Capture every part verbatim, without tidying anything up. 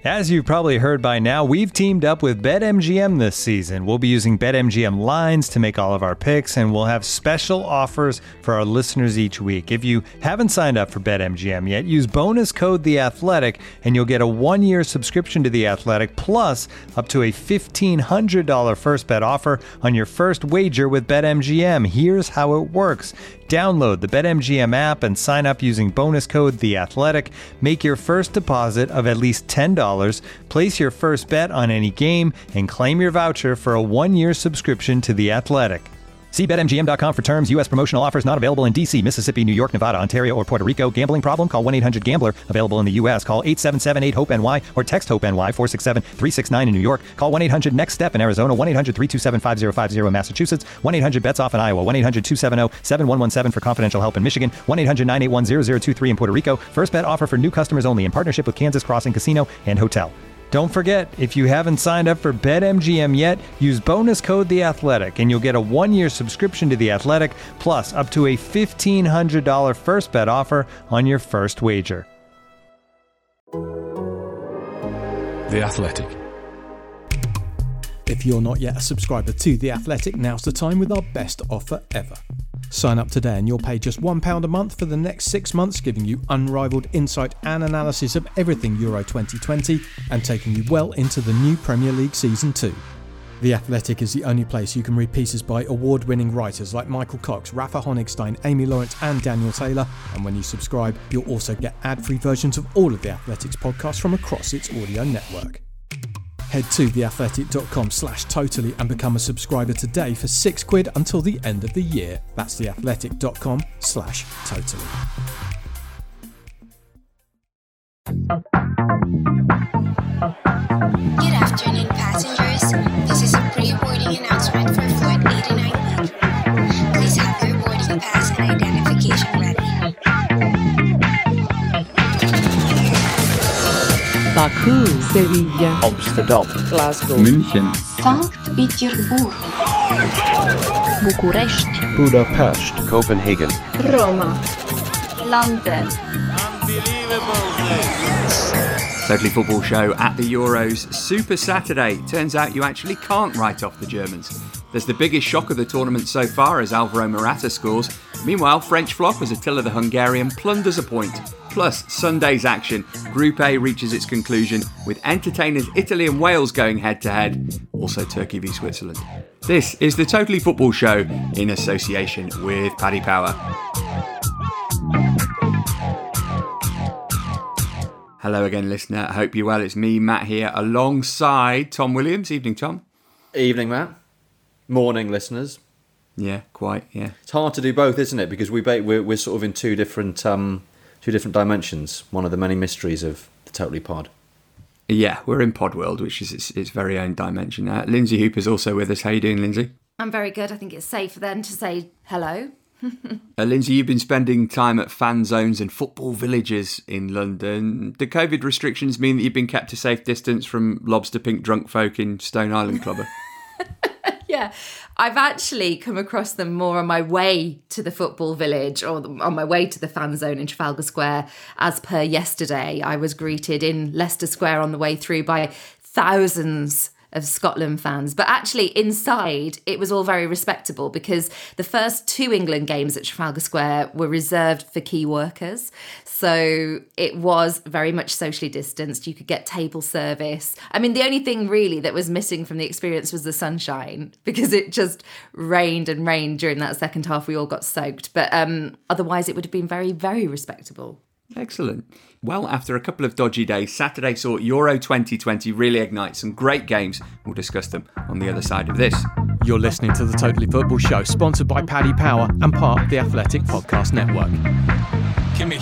As you've probably heard by now, we've teamed up with BetMGM this season. We'll be using BetMGM lines to make all of our picks, and we'll have special offers for our listeners each week. If you haven't signed up for BetMGM yet, use bonus code The Athletic, and you'll get a one-year subscription to The Athletic, plus up to a fifteen hundred dollars first bet offer on your first wager with BetMGM. Here's how it works. Download the BetMGM app and sign up using bonus code The Athletic. Make your first deposit of at least ten dollars, place your first bet on any game, and claim your voucher for a one-year subscription to The Athletic. See Bet M G M dot com for terms. U S promotional offers not available in D C, Mississippi, New York, Nevada, Ontario, or Puerto Rico. Gambling problem? Call one eight hundred gambler. Available in the U S. Call eight seven seven eight hope N Y or text HOPE-NY four six seven three six nine in New York. Call one eight hundred next step in Arizona. one eight hundred three two seven five zero five zero in Massachusetts. one eight hundred bets off in Iowa. one eight hundred two seven zero seven one one seven for confidential help in Michigan. one eight hundred nine eight one zero zero two three in Puerto Rico. First bet offer for new customers only in partnership with Kansas Crossing Casino and Hotel. Don't forget, if you haven't signed up for BetMGM yet, use bonus code The Athletic, and you'll get a one-year subscription to The Athletic, plus up to a fifteen hundred dollars first bet offer on your first wager. The Athletic. If you're not yet a subscriber to The Athletic, now's the time with our best offer ever. Sign up today and you'll pay just one pound a month for the next six months, giving you unrivaled insight and analysis of everything Euro twenty twenty and taking you well into the new Premier League Season two. The Athletic is the only place you can read pieces by award-winning writers like Michael Cox, Rafa Honigstein, Amy Lawrence and Daniel Taylor, and when you subscribe, you'll also get ad-free versions of all of The Athletic's podcasts from across its audio network. Head to theathletic.com slash totally and become a subscriber today for six quid until the end of the year. That's theathletic.com slash totally. Good afternoon, passengers. This is a pre-boarding announcement for Flight eighty-nine B. Please have your boarding pass and identification ready. Baku, Sevilla, Amsterdam, Glasgow, München, Sankt Petersburg, Bucharest, Budapest, Copenhagen, Roma, London. Totally Football Show at the Euros Super Saturday. Turns out you actually can't write off the Germans. There's the biggest shock of the tournament so far as Alvaro Morata scores. Meanwhile, French flop as Attila the Hungarian plunders a point. Plus, Sunday's action. Group A reaches its conclusion with entertainers Italy and Wales going head-to-head. Also Turkey v Switzerland. This is the Totally Football Show in association with Paddy Power. Hello again, listener. I hope you're well. It's me, Matt, here alongside Tom Williams. Evening, Tom. Evening, Matt. Morning, listeners. Yeah, quite, yeah. It's hard to do both, isn't it? Because we ba- we're, we're sort of in two different um, two different dimensions. One of the many mysteries of the Totally Pod. Yeah, we're in Pod World, which is its, its very own dimension. Uh, Lindsay Hooper's also with us. How you doing, Lindsay? I'm very good. I think it's safer then to say hello. uh, Lindsay, you've been spending time at fan zones and football villages in London. Do COVID restrictions mean that you've been kept a safe distance from lobster pink drunk folk in Stone Island Clubber? Yeah, I've actually come across them more on my way to the football village or on my way to the fan zone in Trafalgar Square. As per yesterday, I was greeted in Leicester Square on the way through by thousands of Scotland fans. But actually inside, it was all very respectable because the first two England games at Trafalgar Square were reserved for key workers. So it was very much socially distanced. You could get table service. I mean, the only thing really that was missing from the experience was the sunshine because it just rained and rained during that second half. We all got soaked. But um, otherwise, it would have been very, very respectable. Excellent. Well, after a couple of dodgy days, Saturday saw Euro twenty twenty really ignite some great games. We'll discuss them on the other side of this. You're listening to the Totally Football Show, sponsored by Paddy Power and part of the Athletic Podcast Network. Kimmich.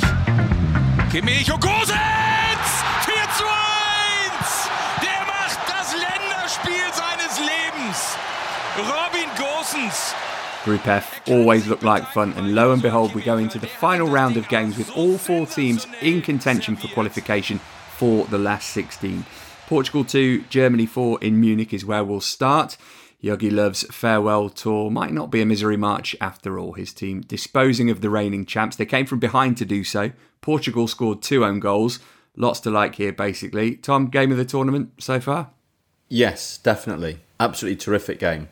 Kimmich und Gosens! vier zu eins! Der macht das Länderspiel seines Lebens! Robin Gosens! Group F always looked like fun, and lo and behold, we go into the final round of games with all four teams in contention for qualification for the last sixteen. Portugal two, Germany four in Munich is where we'll start. Jogi Löw's farewell tour might not be a misery march after all. His team disposing of the reigning champs. They came from behind to do so. Portugal scored two own goals. Lots to like here, basically. Tom, game of the tournament so far? Yes, definitely. Absolutely terrific game.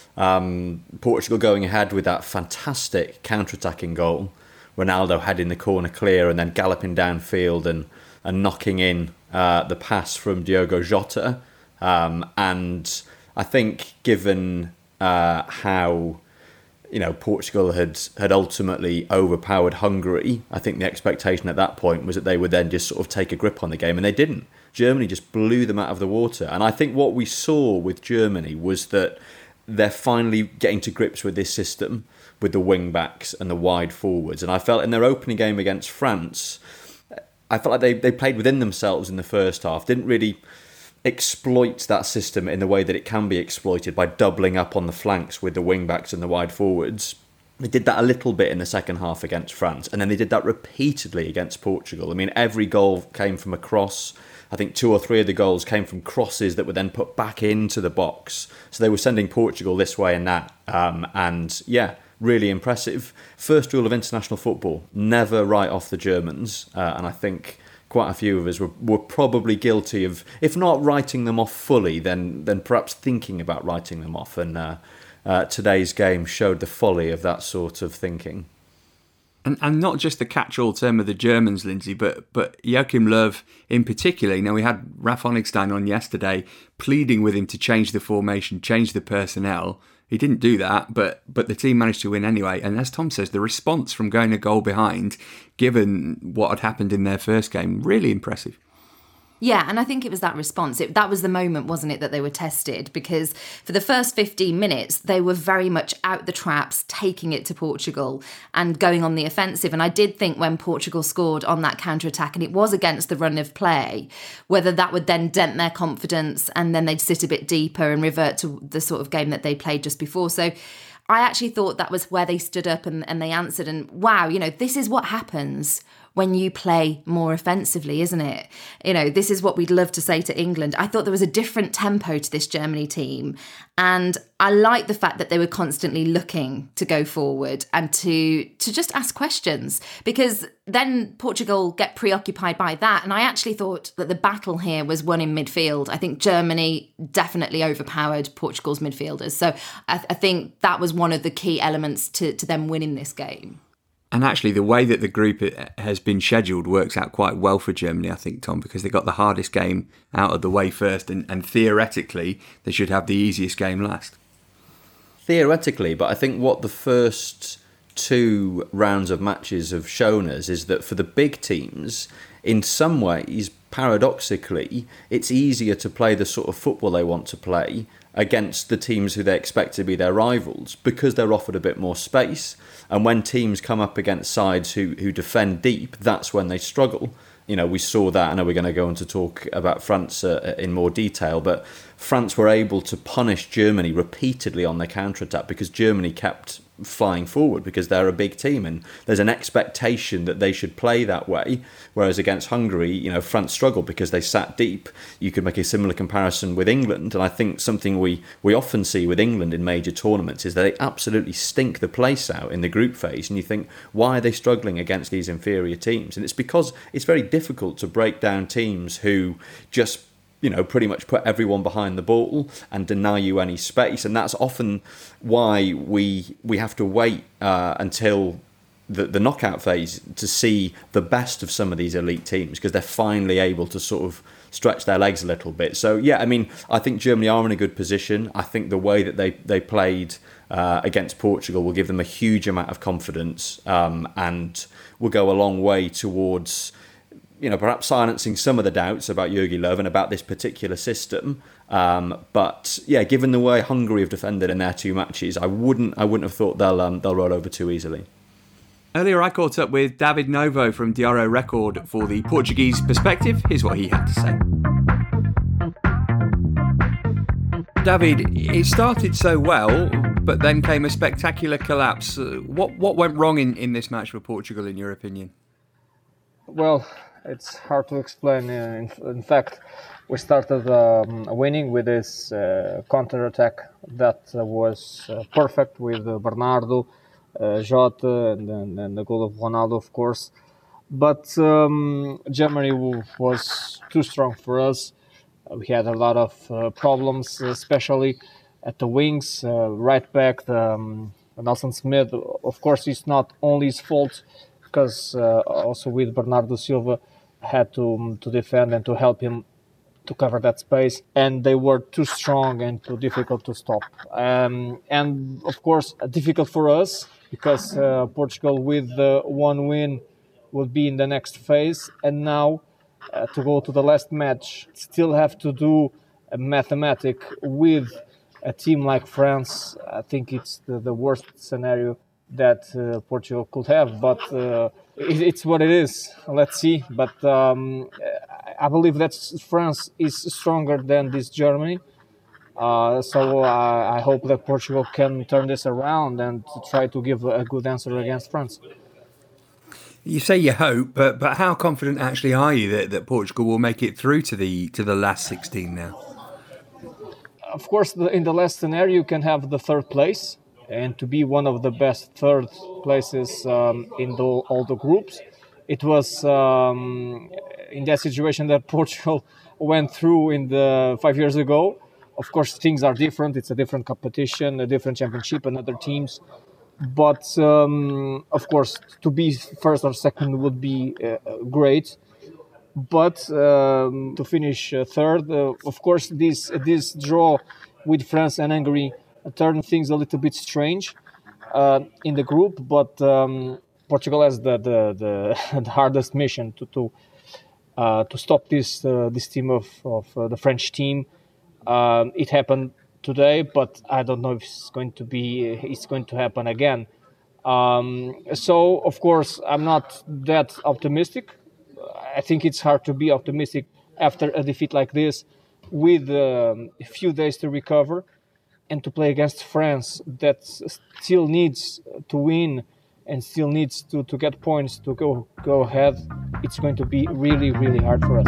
Um, Portugal going ahead with that fantastic counter-attacking goal. Ronaldo heading the corner clear and then galloping downfield and, and knocking in uh, the pass from Diogo Jota. Um, and I think given uh, how you know Portugal had, had ultimately overpowered Hungary, I think the expectation at that point was that they would then just sort of take a grip on the game, and they didn't. Germany just blew them out of the water. And I think what we saw with Germany was that they're finally getting to grips with this system, with the wing-backs and the wide forwards. And I felt in their opening game against France, I felt like they, they played within themselves in the first half, didn't really exploit that system in the way that it can be exploited by doubling up on the flanks with the wing-backs and the wide forwards. They did that a little bit in the second half against France, and then they did that repeatedly against Portugal. I mean, every goal came from a cross. I think two or three of the goals came from crosses that were then put back into the box. So they were sending Portugal this way and that. Um, and yeah, really impressive. First rule of international football, never write off the Germans. Uh, and I think quite a few of us were, were probably guilty of, if not writing them off fully, then then perhaps thinking about writing them off. And uh, uh, today's game showed the folly of that sort of thinking. And, and not just the catch-all term of the Germans, Lindsay, but but Joachim Löw in particular. You know, we had Ralf Honigstein on yesterday pleading with him to change the formation, change the personnel. He didn't do that, but but the team managed to win anyway. And as Tom says, the response from going a goal behind, given what had happened in their first game, really impressive. Yeah, and I think it was that response. It, that was the moment, wasn't it, that they were tested? Because for the first fifteen minutes, they were very much out the traps, taking it to Portugal and going on the offensive. And I did think when Portugal scored on that counter-attack, and it was against the run of play, whether that would then dent their confidence and then they'd sit a bit deeper and revert to the sort of game that they played just before. So I actually thought that was where they stood up and, and they answered. And wow, you know, this is what happens when you play more offensively, isn't it? You know, this is what we'd love to say to England. I thought there was a different tempo to this Germany team. And I like the fact that they were constantly looking to go forward and to to just ask questions, because then Portugal get preoccupied by that. And I actually thought that the battle here was won in midfield. I think Germany definitely overpowered Portugal's midfielders. So I, th- I think that was one of the key elements to, to them winning this game. And actually, the way that the group has been scheduled works out quite well for Germany, I think, Tom, because they got the hardest game out of the way first, and, and theoretically, they should have the easiest game last. Theoretically, but I think what the first two rounds of matches have shown us is that for the big teams, in some ways, paradoxically, it's easier to play the sort of football they want to play against the teams who they expect to be their rivals, because they're offered a bit more space. And when teams come up against sides who, who defend deep, that's when they struggle. You know, we saw that. I know we're going to go on to talk about France uh, in more detail, but France were able to punish Germany repeatedly on their counter-attack because Germany kept flying forward because they're a big team and there's an expectation that they should play that way. Whereas against Hungary, you know, France struggled because they sat deep. You could make a similar comparison with England, and I think something we, we often see with England in major tournaments is that they absolutely stink the place out in the group phase, and you think, why are they struggling against these inferior teams? And it's because it's very difficult to break down teams who just, you know, pretty much put everyone behind the ball and deny you any space. And that's often why we we have to wait uh, until the, the knockout phase to see the best of some of these elite teams, because they're finally able to sort of stretch their legs a little bit. So, yeah, I mean, I think Germany are in a good position. I think the way that they, they played uh, against Portugal will give them a huge amount of confidence um, and will go a long way towards, you know, perhaps silencing some of the doubts about Jogi Löw and about this particular system. Um, but yeah, given the way Hungary have defended in their two matches, I wouldn't, I wouldn't have thought they'll um, they'll roll over too easily. Earlier, I caught up with David Novo from Diário Record for the Portuguese perspective. Here's what he had to say. David, it started so well, but then came a spectacular collapse. Uh, what what went wrong in, in this match for Portugal, in your opinion? Well, it's hard to explain. Uh, in, in fact, we started um, winning with this uh, counter-attack that uh, was uh, perfect with uh, Bernardo, uh, Jota, and, and, and the goal of Ronaldo, of course. But um, Germany w- was too strong for us. Uh, we had a lot of uh, problems, especially at the wings, uh, right back. The, um, Nelson Smith, of course, it's not only his fault, because uh, also with Bernardo Silva had to um, to defend and to help him to cover that space, and they were too strong and too difficult to stop. Um, and of course, difficult for us because uh, Portugal with uh, one win will be in the next phase, and now uh, to go to the last match, still have to do a mathematic with a team like France. I think it's the, the worst scenario that uh, Portugal could have, but uh, it, it's what it is. Let's see. But um, I believe that France is stronger than this Germany. Uh, so I, I hope that Portugal can turn this around and to try to give a good answer against France. You say you hope, but but how confident actually are you that, that Portugal will make it through to the to the last sixteen now? Of course, the, in the last scenario, you can have the third place, and to be one of the best third places um, in the, all the groups. It was um, in that situation that Portugal went through in the five years ago. Of course, things are different. It's a different competition, a different championship, and other teams. But um, of course, to be first or second would be uh, great. But um, to finish uh, third, uh, of course, this this draw with France and Hungary turned things a little bit strange uh, in the group. But um, Portugal has the the, the, the hardest mission to to uh, to stop this uh, this team of of uh, the French team. Um, it happened today, but I don't know if it's going to be it's going to happen again. Um, so of course, I'm not that optimistic. I think it's hard to be optimistic after a defeat like this, with um, a few days to recover and to play against France that still needs to win and still needs to, to get points to go go ahead. It's going to be really, really hard for us.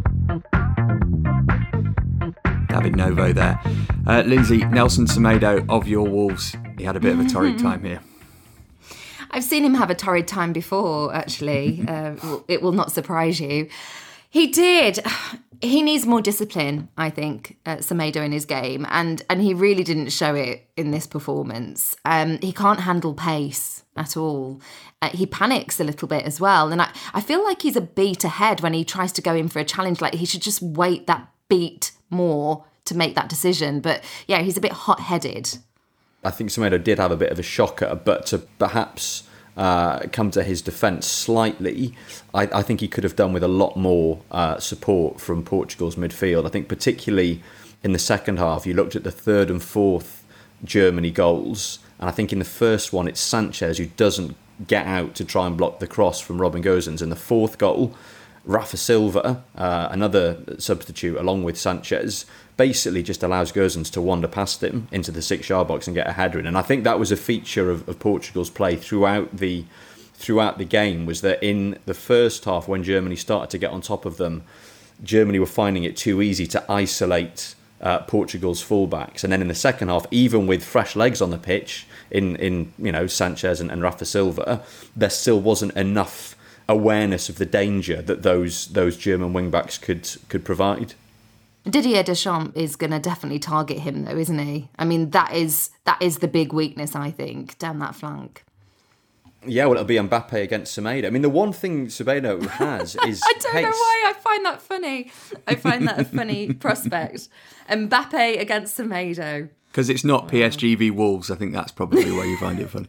David Novo there. Uh, Lindsay, Nelson Semedo of your Wolves, he had a bit of a torrid time here. I've seen him have a torrid time before, actually. uh, it will not surprise you. He did. He needs more discipline, I think, uh, Semedo in his game. And, and he really didn't show it in this performance. Um, he can't handle pace at all. Uh, he panics a little bit as well. And I, I feel like he's a beat ahead when he tries to go in for a challenge. Like, he should just wait that beat more to make that decision. But yeah, he's a bit hot-headed. I think Semedo did have a bit of a shocker, but to perhaps uh, come to his defence slightly, I, I think he could have done with a lot more uh, support from Portugal's midfield. I think particularly in the second half, you looked at the third and fourth Germany goals, and I think in the first one, it's Sanchez who doesn't get out to try and block the cross from Robin Gosens. In the fourth goal, Rafa Silva, uh, another substitute along with Sanchez, basically just allows Gosens to wander past him into the six-yard box and get a header in. And I think that was a feature of, of Portugal's play throughout the throughout the game, was that in the first half, when Germany started to get on top of them, Germany were finding it too easy to isolate uh, Portugal's fullbacks. And then in the second half, even with fresh legs on the pitch, in, in you know Sanchez and, and Rafa Silva, there still wasn't enough awareness of the danger that those those German wing-backs could could provide. Didier Deschamps is going to definitely target him, though, isn't he? I mean, that is that is the big weakness, I think, down that flank. Yeah, well, it'll be Mbappe against Semedo. I mean, the one thing Semedo has is I don't pace. know why I find that funny. I find that a funny prospect. Mbappe against Semedo. Because it's not P S G v Wolves. I think that's probably why you find it funny.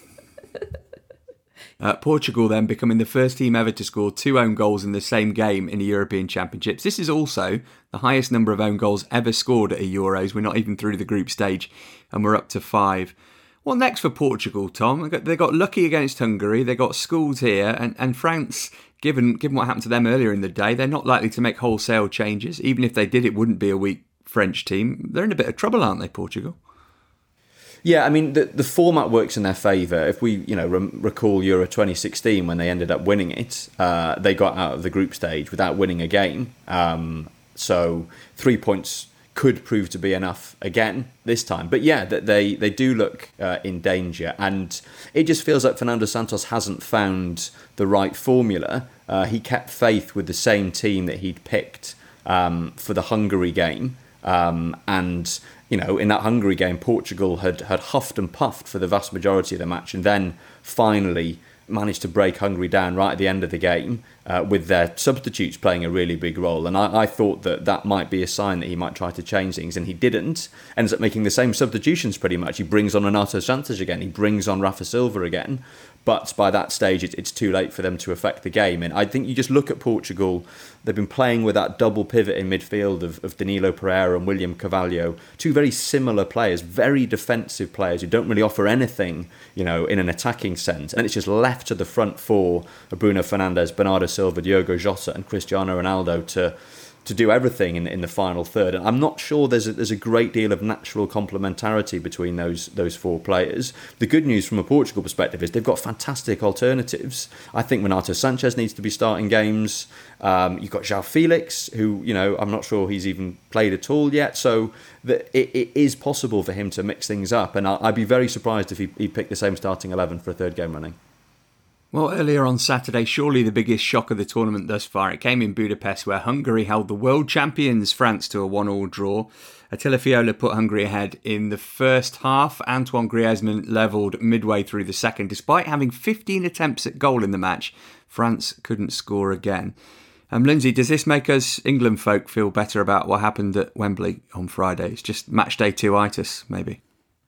Uh, Portugal then becoming the first team ever to score two own goals in the same game in the European Championships. This is also the highest number of own goals ever scored at a Euros. We're not even through the group stage and we're up to five. What next for Portugal, Tom? They got, they got lucky against Hungary. They got schooled here. And, and France, given, given what happened to them earlier in the day, they're not likely to make wholesale changes. Even if they did, it wouldn't be a weak French team. They're in a bit of trouble, aren't they, Portugal? Yeah, I mean, the, the format works in their favour. If we, you know, re- recall Euro twenty sixteen, when they ended up winning it, uh, they got out of the group stage without winning a game. Um, so three points could prove to be enough again this time. But yeah, they they do look uh, in danger, and it just feels like Fernando Santos hasn't found the right formula. Uh, he kept faith with the same team that he'd picked um, for the Hungary game, um, and you know, in that Hungary game, Portugal had had huffed and puffed for the vast majority of the match, and then finally managed to break Hungary down right at the end of the game uh, with their substitutes playing a really big role. And I, I thought that that might be a sign that he might try to change things, and he didn't. Ends up making the same substitutions pretty much. He brings on Renato Santos again. He brings on Rafa Silva again. But by that stage, it, it's too late for them to affect the game. And I think you just look at Portugal, they've been playing with that double pivot in midfield of, of Danilo Pereira and William Carvalho, two very similar players, very defensive players who don't really offer anything, you know, in an attacking sense. And it's just left to the front four of Bruno Fernandes, Bernardo Silva, Diogo Jota and Cristiano Ronaldo to to do everything in in the final third. And I'm not sure there's a, there's a great deal of natural complementarity between those those four players. The good news from a Portugal perspective is they've got fantastic alternatives. I think Renato Sanchez needs to be starting games. Um, you've got João Felix, who, you know, I'm not sure he's even played at all yet. So that it, it is possible for him to mix things up. And I, I'd be very surprised if he, he picked the same starting eleven for a third game running. Well, earlier on Saturday, surely the biggest shock of the tournament thus far, it came in Budapest, where Hungary held the world champions France to a one-all draw. Attila Fiola put Hungary ahead in the first half. Antoine Griezmann levelled midway through the second. Despite having fifteen attempts at goal in the match, France couldn't score again. Um, Lindsay, does this make us England folk feel better about what happened at Wembley on Friday? It's just match day two-itis, maybe?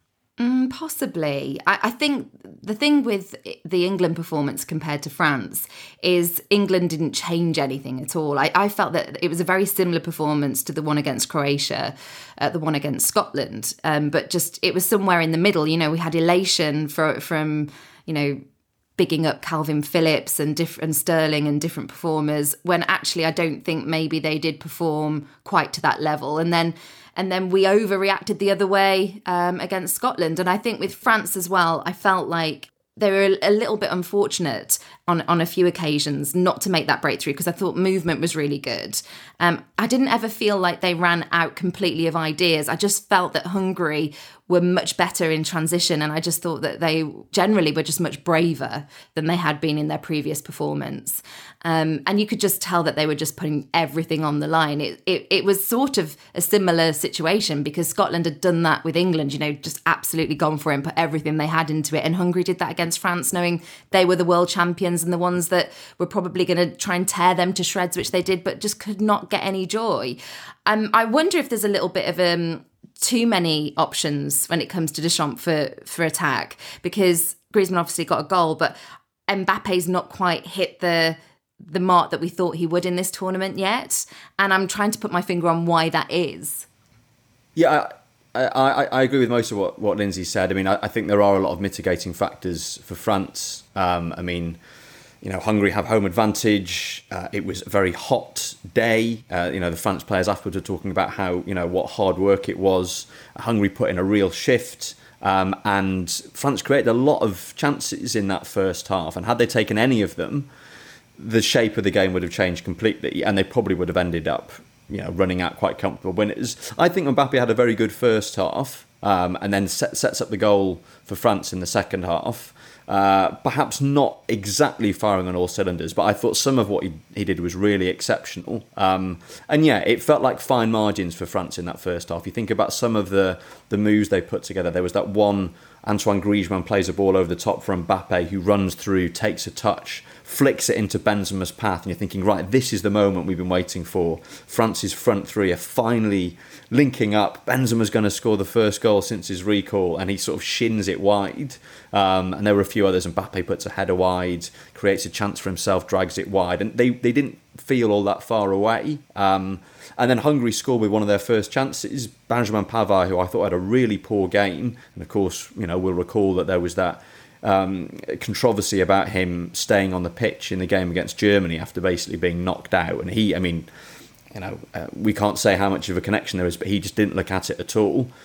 Mm, possibly. I, I think the thing with the England performance compared to France is England didn't change anything at all. I, I felt that it was a very similar performance to the one against Croatia, uh, the one against Scotland, um, but just it was somewhere in the middle. You know, we had elation for, from, you know, bigging up Calvin Phillips and diff- and Sterling and different performers, when actually I don't think maybe they did perform quite to that level. And then and then we overreacted the other way um, against Scotland. And I think with France as well, I felt like they were a little bit unfortunate on, on a few occasions not to make that breakthrough, because I thought movement was really good. Um, I didn't ever feel like they ran out completely of ideas. I just felt that Hungary were much better in transition, and I just thought that they generally were just much braver than they had been in their previous performance. Um, and you could just tell that they were just putting everything on the line. It, it it was sort of a similar situation, because Scotland had done that with England, you know, just absolutely gone for it and put everything they had into it. And Hungary did that against France, knowing they were the world champions and the ones that were probably going to try and tear them to shreds, which they did, but just could not get any joy. Um, I wonder if there's a little bit of um, too many options when it comes to Deschamps for, for attack, because Griezmann obviously got a goal, but Mbappe's not quite hit the the mark that we thought he would in this tournament yet. And I'm trying to put my finger on why that is. Yeah, I, I, I agree with most of what, what Lindsay said. I mean, I, I think there are a lot of mitigating factors for France. Um, I mean, you know, Hungary have home advantage. Uh, it was a very hot day. Uh, you know, the France players afterwards were talking about how, you know, what hard work it was. Hungary put in a real shift. Um, and France created a lot of chances in that first half. And had they taken any of them, the shape of the game would have changed completely, and they probably would have ended up, you know, running out quite comfortable winners. I think Mbappe had a very good first half, um, and then set, sets up the goal for France in the second half. Uh, perhaps not exactly firing on all cylinders, but I thought some of what he, he did was really exceptional. Um, and yeah, it felt like fine margins for France in that first half. You think about some of the, the moves they put together. There was that one, Antoine Griezmann plays a ball over the top for Mbappe, who runs through, takes a touch, flicks it into Benzema's path, and you're thinking, right, this is the moment we've been waiting for. France's front three are finally linking up. Benzema's going to score the first goal since his recall, and he sort of shins it wide. Um, and there were a few others. Mbappe puts a header wide, creates a chance for himself, drags it wide, and they, they didn't feel all that far away. Um, and then Hungary scored with one of their first chances. Benjamin Pavard, who I thought had a really poor game, and of course, you know, we'll recall that there was that Um, controversy about him staying on the pitch in the game against Germany after basically being knocked out. And he, I mean, you know, uh, we can't say how much of a connection there is, but he just didn't look at it at all.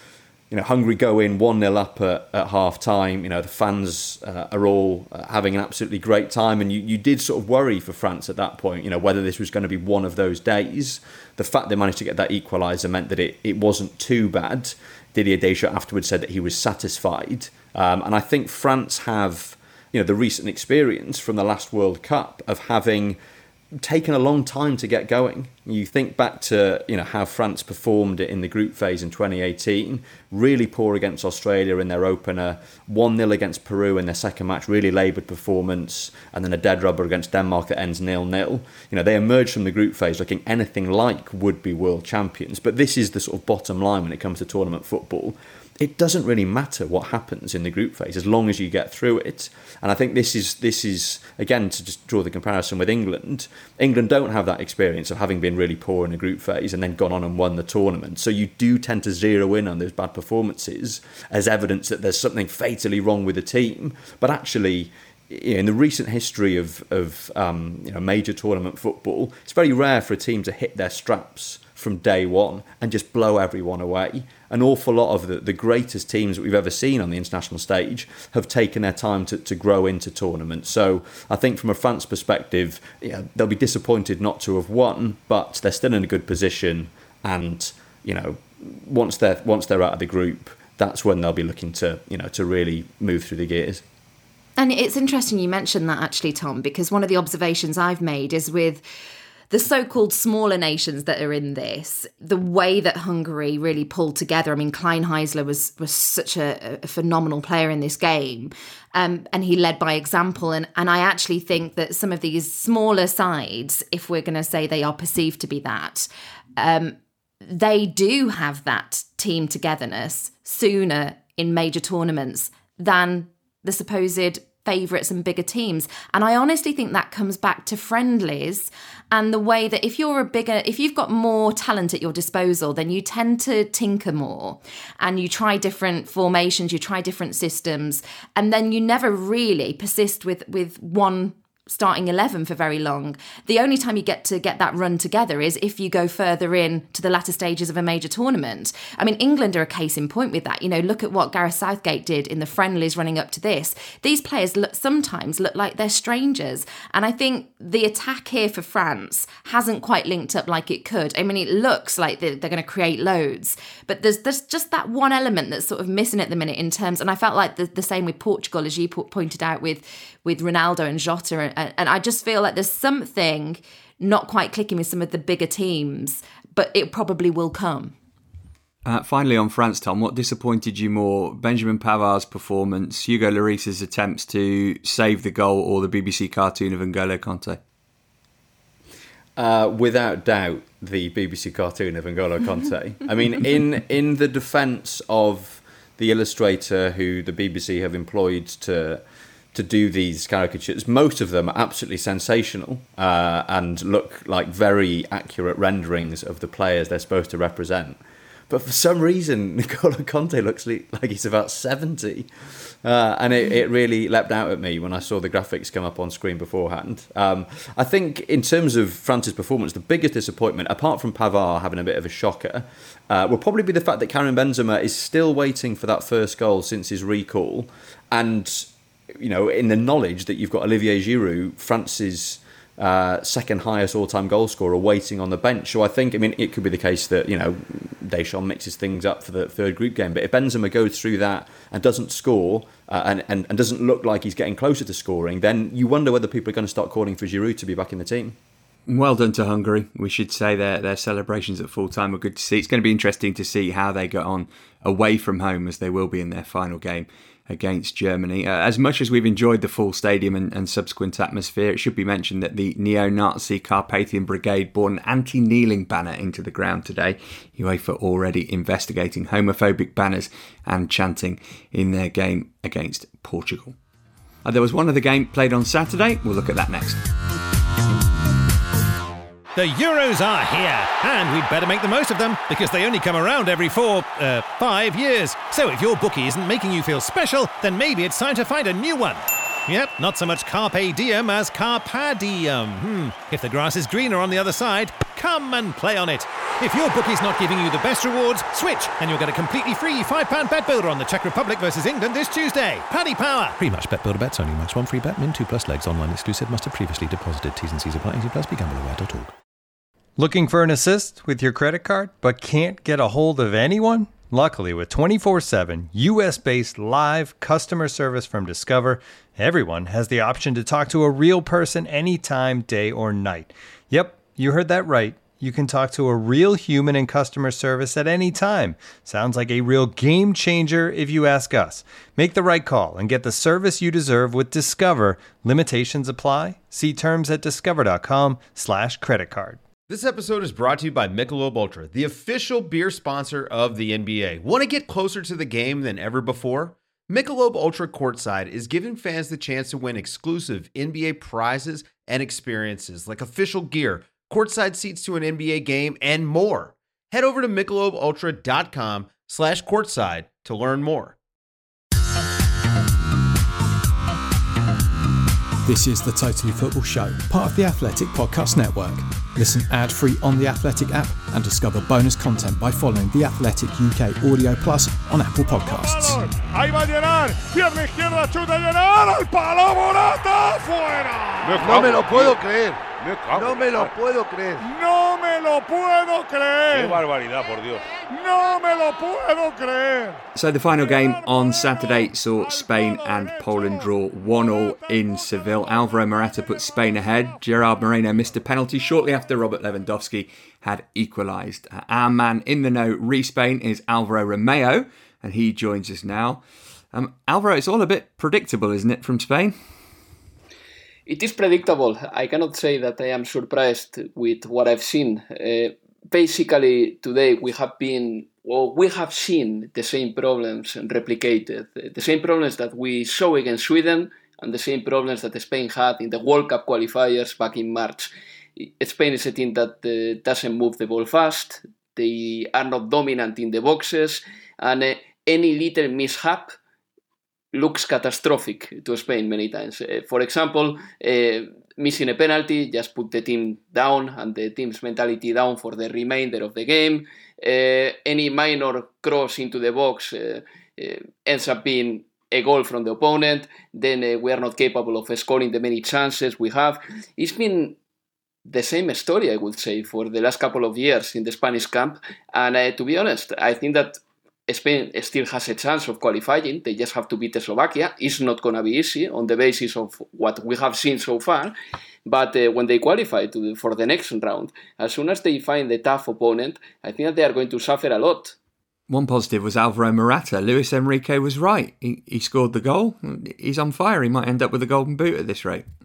you know, Hungary go in one nil up at, at half time. You know, the fans uh, are all uh, having an absolutely great time. And you, you did sort of worry for France at that point, you know, whether this was going to be one of those days. The fact they managed to get that equaliser meant that it, it wasn't too bad. Didier Deschamps afterwards said that he was satisfied. Um, and I think France have, you know, the recent experience from the last World Cup of having taken a long time to get going. You think back to, you know, how France performed in the group phase in twenty eighteen, really poor against Australia in their opener, one nil against Peru in their second match, really laboured performance, and then a dead rubber against Denmark that ends nil nil. You know, they emerged from the group phase looking anything like would-be world champions. But this is the sort of bottom line when it comes to tournament football. It doesn't really matter what happens in the group phase as long as you get through it. And I think this is, this is again, to just draw the comparison with England, England don't have that experience of having been really poor in the group phase and then gone on and won the tournament. So you do tend to zero in on those bad performances as evidence that there's something fatally wrong with the team. But actually, in the recent history of, of um, you know, major tournament football, it's very rare for a team to hit their straps from day one and just blow everyone away. An awful lot of the, the greatest teams that we've ever seen on the international stage have taken their time to, to grow into tournaments. So I think from a France perspective, yeah, they'll be disappointed not to have won, but they're still in a good position. And, you know, once they're once they're out of the group, that's when they'll be looking to, you know, to really move through the gears. And it's interesting you mentioned that, actually, Tom, because one of the observations I've made is with the so-called smaller nations that are in this, the way that Hungary really pulled together. I mean, Klein Heisler was was such a, a phenomenal player in this game, um, and he led by example. And, and I actually think that some of these smaller sides, if we're going to say they are perceived to be that, um, they do have that team togetherness sooner in major tournaments than the supposed favourites and bigger teams. And I honestly think that comes back to friendlies and the way that if you're a bigger, if you've got more talent at your disposal, then you tend to tinker more and you try different formations, you try different systems, and then you never really persist with, with one starting eleven for very long. The only time you get to get that run together is if you go further in to the latter stages of a major tournament. I mean, England are a case in point with that. You know, look at what Gareth Southgate did in the friendlies running up to this. These players look, sometimes look like they're strangers. And I think the attack here for France hasn't quite linked up like it could. I mean, it looks like they're, they're going to create loads, but there's there's just that one element that's sort of missing at the minute in terms, and I felt like the, the same with Portugal, as you pointed out with, with Ronaldo and Jota. And, and I just feel like there's something not quite clicking with some of the bigger teams, but it probably will come. Uh, finally, on France, Tom, what disappointed you more? Benjamin Pavard's performance, Hugo Lloris's attempts to save the goal, or the B B C cartoon of N'Golo Kanté? Uh, without doubt, the B B C cartoon of N'Golo Kanté. I mean, in in the defence of the illustrator who the B B C have employed to to do these caricatures, most of them are absolutely sensational uh, and look like very accurate renderings of the players they're supposed to represent. But for some reason, N'Golo Kanté looks like he's about seventy. Uh, and it, it really leapt out at me when I saw the graphics come up on screen beforehand. Um, I think in terms of France's performance, the biggest disappointment, apart from Pavard having a bit of a shocker, uh, will probably be the fact that Karim Benzema is still waiting for that first goal since his recall. And, you know, in the knowledge that you've got Olivier Giroud, France's Uh, second highest all-time goal scorer, waiting on the bench. So I think, I mean, it could be the case that, you know, Deschamps mixes things up for the third group game. But if Benzema goes through that and doesn't score uh, and, and, and doesn't look like he's getting closer to scoring, then you wonder whether people are going to start calling for Giroud to be back in the team. Well done to Hungary. We should say their their celebrations at full time were good to see. It's going to be interesting to see how they get on away from home, as they will be in their final game against Germany. Uh, as much as we've enjoyed the full stadium and, and subsequent atmosphere, it should be mentioned that the neo-Nazi Carpathian Brigade brought an anti-kneeling banner into the ground today. UEFA already investigating homophobic banners and chanting in their game against Portugal. Uh, there was one other game played on Saturday. We'll look at that next. The Euros are here, and we'd better make the most of them because they only come around every four, uh, five years. So if your bookie isn't making you feel special, then maybe it's time to find a new one. Yep, not so much carpe diem as carpa diem. Hmm. If the grass is greener on the other side, come and play on it. If your bookie's not giving you the best rewards, switch and you'll get a completely free five pound bet builder on the Czech Republic versus England this Tuesday. Paddy Power! Pre-match bet builder bets only. Max one free bet, min two plus legs. Online exclusive. Must have previously deposited. T's and C's apply. eighteen plus. Be gamble aware dot org. Looking for an assist with your credit card but can't get a hold of anyone? Luckily, with twenty-four seven U S-based live customer service from Discover, everyone has the option to talk to a real person anytime, day or night. Yep, you heard that right. You can talk to a real human in customer service at any time. Sounds like a real game changer if you ask us. Make the right call and get the service you deserve with Discover. Limitations apply. See terms at discover.com slash credit card. This episode is brought to you by Michelob Ultra, the official beer sponsor of the N B A. Want to get closer to the game than ever before? Michelob Ultra Courtside is giving fans the chance to win exclusive N B A prizes and experiences like official gear, courtside seats to an N B A game, and more. Head over to michelobultra.com slash courtside to learn more. This is the Totally Football Show, part of the Athletic Podcast Network. Listen ad-free on the Athletic app and discover bonus content by following the Athletic U K Audio Plus on Apple Podcasts. Ahí va a llenar, pierna izquierda, chuta, llenar, al palo, Morata, fuera. No me lo puedo creer. No me lo puedo creer. No me lo puedo creer. Qué barbaridad, por Dios. No me lo puedo creer. So the final game on Saturday saw Spain and Poland draw one all in Seville. Alvaro Morata put Spain ahead. Gerard Moreno missed a penalty shortly after Robert Lewandowski had equalised. Our man in the know re-Spain is Alvaro Romeo, and he joins us now. Um, Alvaro, it's all a bit predictable, isn't it, from Spain? It is predictable. I cannot say that I am surprised with what I've seen. Uh, basically, today we have been, well, we have seen the same problems replicated. The same problems that we saw against Sweden and the same problems that Spain had in the World Cup qualifiers back in March. Spain is a team that uh, doesn't move the ball fast. They are not dominant in the boxes. And uh, any little mishap looks catastrophic to Spain many times. Uh, for example, uh, missing a penalty just put the team down and the team's mentality down for the remainder of the game. Uh, any minor cross into the box uh, uh, ends up being a goal from the opponent. Then uh, we are not capable of scoring the many chances we have. It's been the same story, I would say, for the last couple of years in the Spanish camp. And uh, to be honest, I think that Spain still has a chance of qualifying. They just have to beat Slovakia. It's not going to be easy on the basis of what we have seen so far. But uh, when they qualify to the, for the next round, as soon as they find a tough opponent, I think that they are going to suffer a lot. One positive was Alvaro Morata. Luis Enrique was right. He, he scored the goal. He's on fire. He might end up with a golden boot at this rate.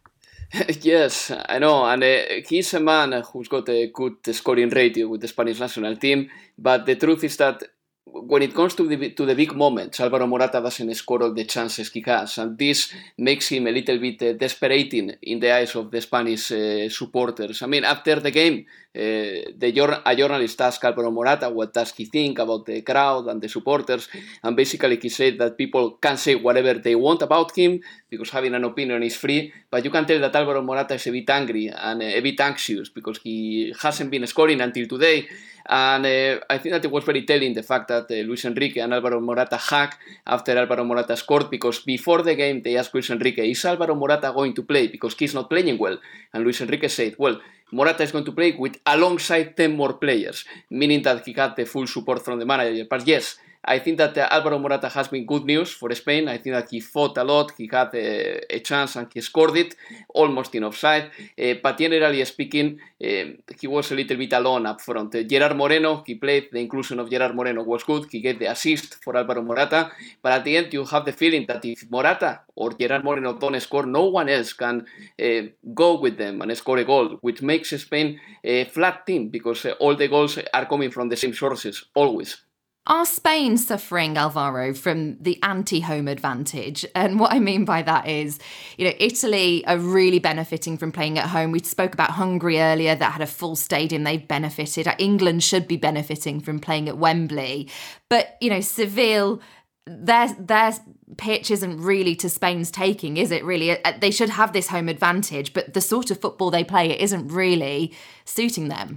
Yes, I know. And uh, he's a man who's got a good scoring ratio with the Spanish national team. But the truth is that when it comes to the to the big moments, Alvaro Morata doesn't score all the chances he has, and this makes him a little bit uh, desperating in the eyes of the Spanish uh, supporters. I mean, after the game, uh, the a journalist asked Alvaro Morata what does he think about the crowd and the supporters, and basically he said that people can say whatever they want about him because having an opinion is free, but you can tell that Alvaro Morata is a bit angry and a bit anxious because he hasn't been scoring until today. And uh, I think that it was very telling the fact that uh, Luis Enrique and Alvaro Morata hugged after Alvaro Morata scored, because before the game they asked Luis Enrique, is Alvaro Morata going to play because he's not playing well? And Luis Enrique said, well, Morata is going to play with alongside ten more players, meaning that he had the full support from the manager. But yes, I think that uh, Alvaro Morata has been good news for Spain. I think that he fought a lot, he had a, a chance and he scored it, almost in offside. Uh, but generally speaking, uh, he was a little bit alone up front. Uh, Gerard Moreno, he played, the inclusion of Gerard Moreno was good, he gave the assist for Alvaro Morata. But at the end, you have the feeling that if Morata or Gerard Moreno don't score, no one else can uh, go with them and score a goal, which makes Spain a flat team because uh, all the goals are coming from the same sources, always. Are Spain suffering, Alvaro, from the anti-home advantage? And what I mean by that is, you know, Italy are really benefiting from playing at home. We spoke about Hungary earlier that had a full stadium. They've benefited. England should be benefiting from playing at Wembley. But, you know, Seville, their their pitch isn't really to Spain's taking, is it really? They should have this home advantage, but the sort of football they play, it isn't really suiting them.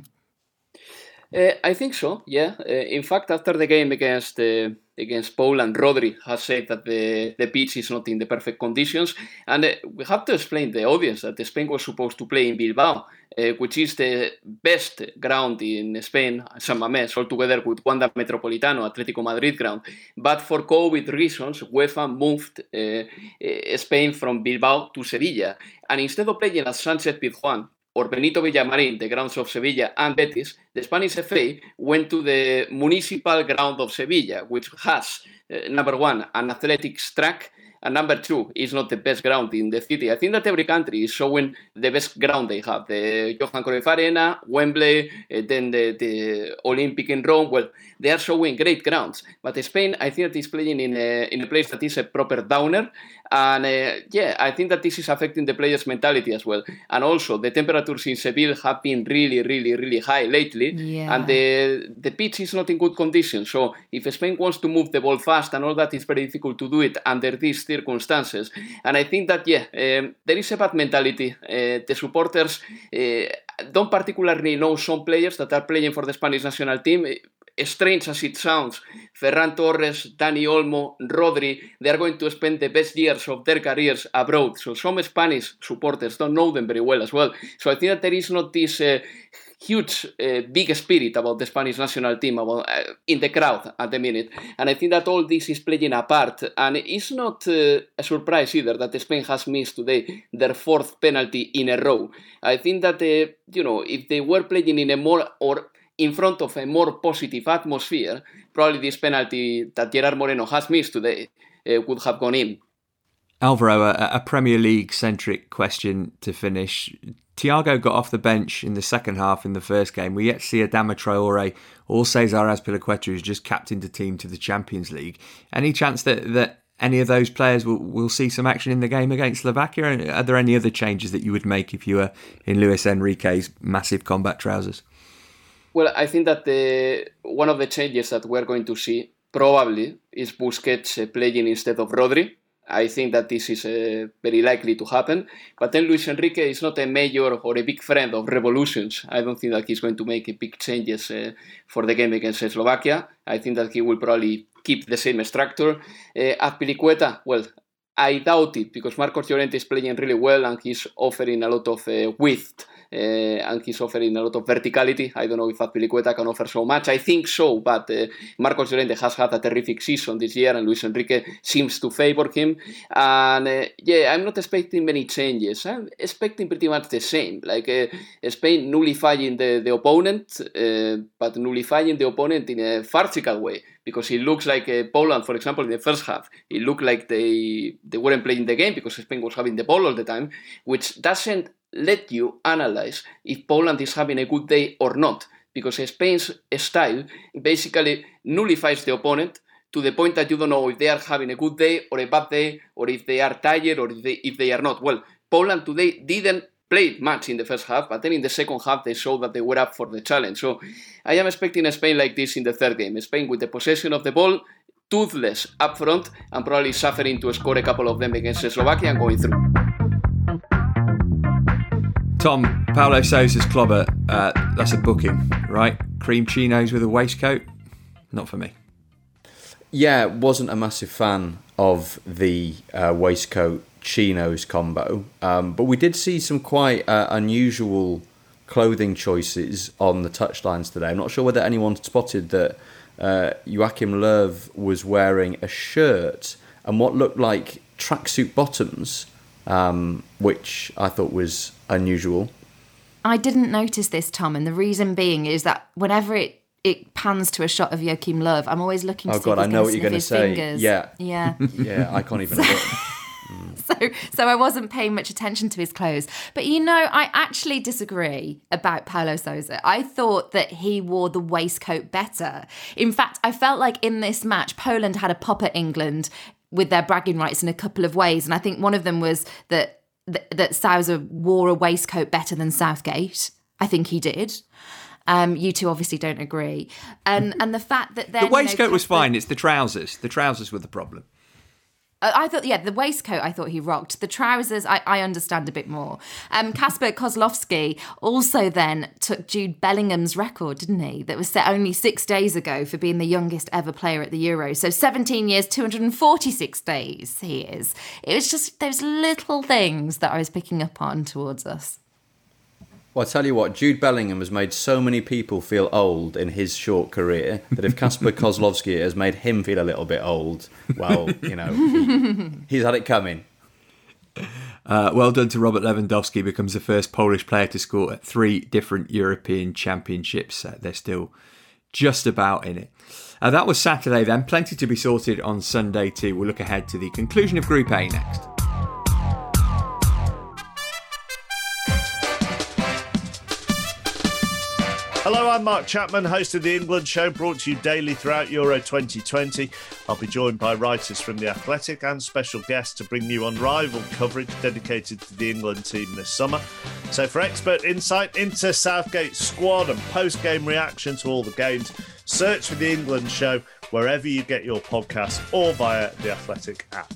Uh, I think so, yeah. Uh, in fact, after the game against uh, against Poland, Rodri has said that the, the pitch is not in the perfect conditions. And uh, we have to explain to the audience that Spain was supposed to play in Bilbao, uh, which is the best ground in Spain, San Mamés, altogether with Wanda Metropolitano, Atletico Madrid ground. But for COVID reasons, UEFA moved uh, uh, Spain from Bilbao to Sevilla. And insteed of playing at Sánchez Pizjuán, or Benito Villamarín, the grounds of Sevilla and Betis, the Spanish F A went to the municipal ground of Sevilla, which has, uh, number one, an athletics track, and number two, is not the best ground in the city. I think that every country is showing the best ground they have. The Johan Cruyff Arena, Wembley, uh, then the, the Olympic in Rome. Well, they are showing great grounds. But Spain, I think that is playing in a, in a place that is a proper downer. And uh, yeah, I think that this is affecting the players' mentality as well. And also, the temperatures in Seville have been really, really, really high lately. Yeah. And the, the pitch is not in good condition. So if Spain wants to move the ball fast and all that, it's very difficult to do it under these circumstances. And I think that, yeah, um, there is a bad mentality. Uh, the supporters uh, don't particularly know some players that are playing for the Spanish national team. Strange as it sounds, Ferran Torres, Dani Olmo, Rodri, they are going to spend the best years of their careers abroad. So some Spanish supporters don't know them very well as well. So I think that there is not this uh, huge, uh, big spirit about the Spanish national team about, uh, in the crowd at the minute. And I think that all this is playing a part. And it's not uh, a surprise either that Spain has missed today their fourth penalty in a row. I think that, uh, you know, if they were playing in a more, or in front of a more positive atmosphere, probably this penalty that Gerard Moreno has missed today uh, would have gone in. Alvaro, a, a Premier League-centric question to finish. Thiago got off the bench in the second half in the first game. We yet to see Adama Traore or Cesar Azpilicueta, who's just captained the team to the Champions League. Any chance that, that any of those players will, will see some action in the game against Slovakia? Are there any other changes that you would make if you were in Luis Enrique's massive combat trousers? Well, I think that the, one of the changes that we're going to see probably is Busquets uh, playing instead of Rodri. I think that this is uh, very likely to happen. But then Luis Enrique is not a major or a big friend of revolutions. I don't think that he's going to make big changes uh, for the game against Slovakia. I think that he will probably keep the same structure. Uh, Azpilicueta, well, I doubt it, because Marcos Llorente is playing really well and he's offering a lot of uh, width. Uh, and he's offering a lot of verticality. I don't know if Azpilicueta can offer so much. I think so, but uh, Marcos Llorente has had a terrific season this year and Luis Enrique seems to favour him. And uh, yeah, I'm not expecting many changes. I'm expecting pretty much the same. Like uh, Spain nullifying the, the opponent, uh, but nullifying the opponent in a farcical way. Because it looks like uh, Poland, for example, in the first half, it looked like they, they weren't playing the game because Spain was having the ball all the time, which doesn't let you analyze if Poland is having a good day or not, because Spain's style basically nullifies the opponent to the point that you don't know if they are having a good day or a bad day, or if they are tired or if they, if they are not. Well, Poland today didn't play much in the first half, but then in the second half they showed that they were up for the challenge. So I am expecting a Spain like this in the third game. Spain with the possession of the ball, toothless up front, and probably suffering to score a couple of them against Slovakia and going through. Tom, Paulo Sousa's clobber, uh, that's a booking, right? Cream chinos with a waistcoat? Not for me. Yeah, wasn't a massive fan of the uh, waistcoat chinos combo, um, but we did see some quite uh, unusual clothing choices on the touchlines today. I'm not sure whether anyone spotted that uh, Joachim Löw was wearing a shirt and what looked like tracksuit bottoms, um, which I thought was unusual. I didn't notice this, Tom, and the reason being is that whenever it, it pans to a shot of Joachim Löw, I'm always looking to oh see God, if I know what he's you're going to say. Fingers. Yeah, yeah, yeah. I can't even. mm. So, so I wasn't paying much attention to his clothes. But you know, I actually disagree about Paulo Sousa. I thought that he wore the waistcoat better. In fact, I felt like in this match, Poland had a pop at England with their bragging rights in a couple of ways, and I think one of them was that. that Sousa wore a waistcoat better than Southgate. I think he did. Um, you two obviously don't agree. And and the fact that then... The waistcoat you know, was fine. It's the trousers. The trousers were the problem. I thought, yeah, the waistcoat, I thought he rocked. The trousers, I, I understand a bit more. Um, Kasper Kozlowski also then took Jude Bellingham's record, didn't he? That was set only six days ago for being the youngest ever player at the Euros. So seventeen years, two hundred forty-six days he is. It was just those little things that I was picking up on towards us. Well, I tell you what, Jude Bellingham has made so many people feel old in his short career that if Kasper Kozlowski has made him feel a little bit old, well, you know, he, he's had it coming. Uh, well done to Robert Lewandowski, becomes the first Polish player to score at three different European Championships. Uh, they're still just about in it. Uh, that was Saturday then. Plenty to be sorted on Sunday too. We'll look ahead to the conclusion of Group A next. Hello, I'm Mark Chapman, host of The England Show, brought to you daily throughout Euro twenty twenty. I'll be joined by writers from The Athletic and special guests to bring you unrivaled coverage dedicated to the England team this summer. So for expert insight into Southgate's squad and post-game reaction to all the games, search for The England Show wherever you get your podcasts or via The Athletic app.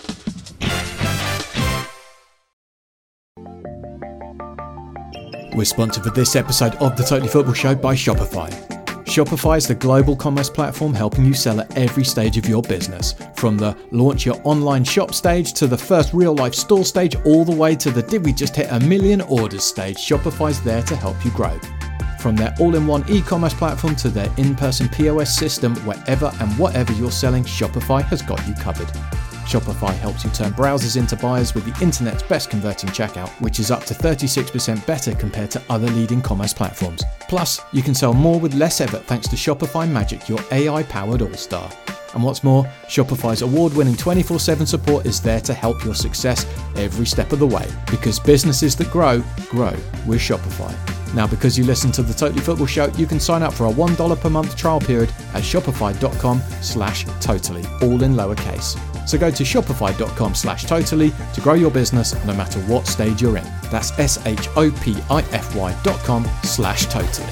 We're sponsored for this episode of the Totally Football Show by Shopify. Shopify is the global commerce platform helping you sell at every stage of your business. From the launch your online shop stage to the first real life store stage, all the way to the did we just hit a million orders stage, Shopify's there to help you grow. From their all-in-one e-commerce platform to their in-person P O S system, wherever and whatever you're selling, Shopify has got you covered. Shopify helps you turn browsers into buyers with the internet's best converting checkout, which is up to thirty-six percent better compared to other leading commerce platforms. Plus, you can sell more with less effort thanks to Shopify Magic, your A I-powered all-star. And what's more, Shopify's award-winning twenty-four seven support is there to help your success every step of the way. Because businesses that grow, grow with Shopify. Now, because you listen to the Totally Football Show, you can sign up for a one dollar per month trial period at shopify.com slash totally, all in lowercase. So go to shopify.com slash totally to grow your business no matter what stage you're in. That's S-H-O-P-I-F-Y dot com slash totally.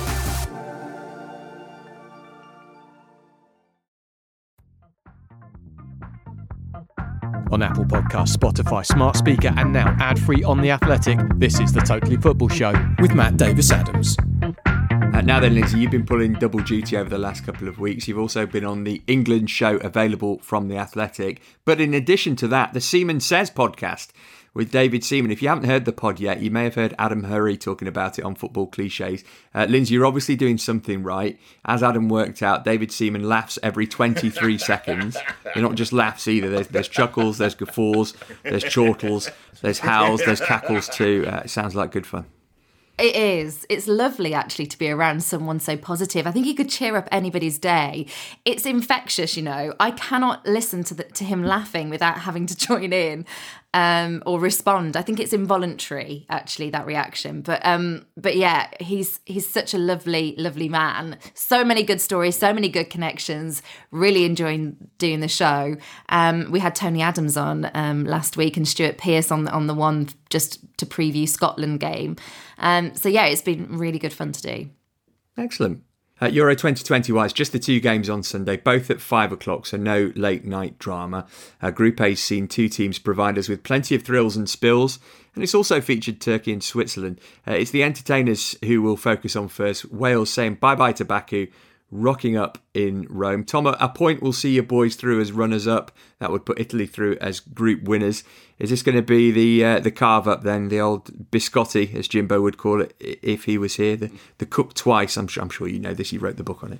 On Apple Podcasts, Spotify, Smart Speaker, and now ad-free on The Athletic, this is the Totally Football Show with Matt Davis-Adams. Uh, now then, Lindsay, you've been pulling double duty over the last couple of weeks. You've also been on the England Show, available from The Athletic. But in addition to that, the Seaman Says podcast with David Seaman. If you haven't heard the pod yet, you may have heard Adam Hurrey talking about it on Football Cliches. Uh, Lindsay, you're obviously doing something right. As Adam worked out, David Seaman laughs every twenty-three seconds. They're not just laughs either. There's, there's chuckles, there's guffaws, there's chortles, there's howls, there's cackles too. Uh, it sounds like good fun. It is. It's lovely, actually, to be around someone so positive. I think he could cheer up anybody's day. It's infectious, you know. I cannot listen to the, to him laughing without having to join in um, or respond. I think it's involuntary, actually, that reaction. But um, but yeah, he's he's such a lovely, lovely man. So many good stories, so many good connections. Really enjoying doing the show. Um, we had Tony Adams on um, last week and Stuart Pearce on on the one just to preview Scotland game. Um, so yeah, it's been really good fun to do. Excellent. Uh, Euro twenty twenty wise, just the two games on Sunday, both at five o'clock, so no late night drama. Uh, Group A's seen two teams provide us with plenty of thrills and spills, and it's also featured Turkey and Switzerland. Uh, it's the entertainers who we'll focus on first. Wales saying bye-bye to Baku, rocking up in Rome. Tom, a point will see your boys through as runners-up. That would put Italy through as group winners. Is this going to be the uh, the carve-up then, the old biscotti, as Jimbo would call it, if he was here? The, the cook twice. I'm sure, I'm sure you know this. You wrote the book on it.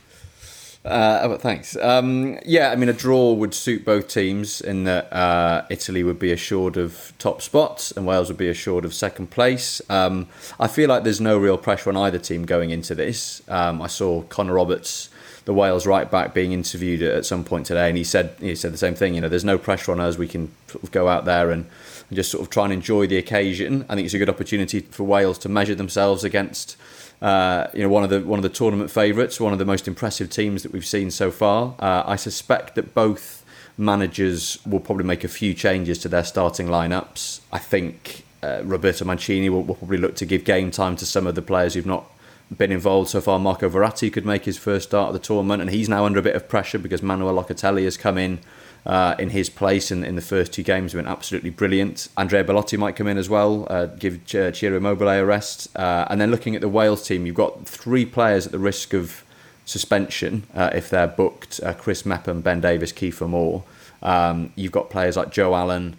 Uh, oh, thanks. Um, yeah, I mean, a draw would suit both teams in that uh, Italy would be assured of top spots and Wales would be assured of second place. Um, I feel like there's no real pressure on either team going into this. Um, I saw Connor Roberts, the Wales right back, being interviewed at some point today, and he said he said the same thing. You know, there's no pressure on us. We can sort of go out there and, and just sort of try and enjoy the occasion. I think it's a good opportunity for Wales to measure themselves against Uh, you know, one of the one of the tournament favourites, one of the most impressive teams that we've seen so far. Uh, I suspect that both managers will probably make a few changes to their starting lineups. I think uh, Roberto Mancini will, will probably look to give game time to some of the players who've not been involved so far. Marco Verratti could make his first start of the tournament, and he's now under a bit of pressure because Manuel Locatelli has come in uh, in his place in, in the first two games. Have been absolutely brilliant. Andrea Bellotti might come in as well, uh, give Ch- Ciro Immobile a rest. Uh, and then looking at the Wales team, you've got three players at the risk of suspension uh, if they're booked. Uh, Chris Mepham, Ben Davies, Kiefer Moore. Um, you've got players like Joe Allen,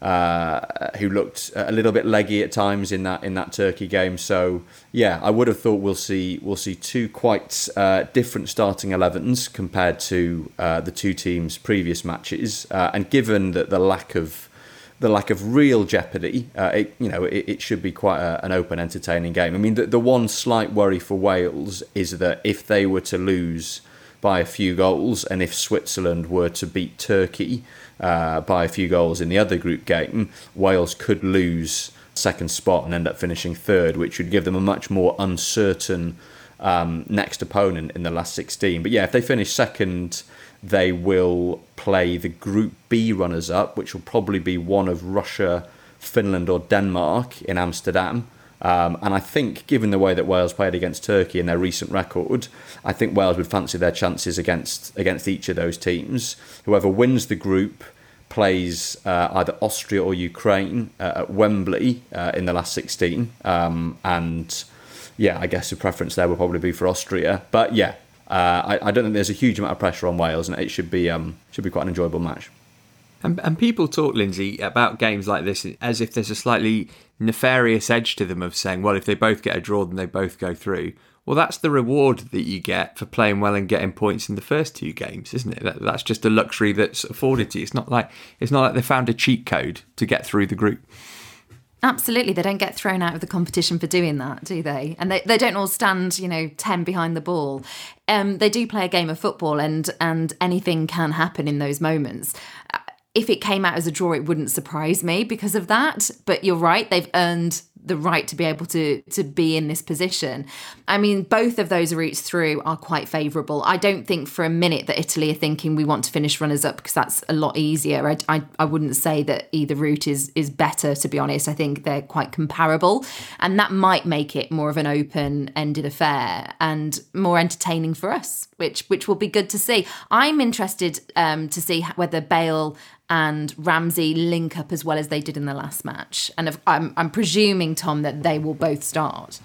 uh, who looked a little bit leggy at times in that in that Turkey game. So yeah, I would have thought we'll see we'll see two quite uh, different starting elevens compared to uh, the two teams' previous matches. Uh, and given that the lack of the lack of real jeopardy, uh, it, you know, it, it should be quite a, an open, entertaining game. I mean, the, the one slight worry for Wales is that if they were to lose by a few goals, and if Switzerland were to beat Turkey uh, by a few goals in the other group game, Wales could lose second spot and end up finishing third, which would give them a much more uncertain um, next opponent in the last sixteen. But yeah, if they finish second, they will play the Group B runners-up, which will probably be one of Russia, Finland or Denmark in Amsterdam. Um, and I think, given the way that Wales played against Turkey in their recent record, I think Wales would fancy their chances against against each of those teams. Whoever wins the group plays uh, either Austria or Ukraine uh, at Wembley uh, in the last sixteen. Um, and yeah, I guess the preference there will probably be for Austria. But yeah, uh, I, I don't think there's a huge amount of pressure on Wales, and it should be um, should be quite an enjoyable match. And, and people talk, Lindsay, about games like this as if there's a slightly nefarious edge to them of saying, well, if they both get a draw, then they both go through. Well, that's the reward that you get for playing well and getting points in the first two games, isn't it? That, that's just a luxury that's afforded to you. It's not like it's not like they found a cheat code to get through the group. Absolutely. They don't get thrown out of the competition for doing that, do they? And they, they don't all stand, you know, ten behind the ball. Um, they do play a game of football, and and anything can happen in those moments. If it came out as a draw, it wouldn't surprise me because of that. But you're right, they've earned the right to be able to to be in this position. I mean, both of those routes through are quite favourable. I don't think for a minute that Italy are thinking we want to finish runners-up because that's a lot easier. I, I, I wouldn't say that either route is is better, to be honest. I think they're quite comparable, and that might make it more of an open-ended affair and more entertaining for us, which which will be good to see. I'm interested um, to see whether Bale and Ramsey link up as well as they did in the last match. And I'm, I'm presuming, Tom, that they will both start.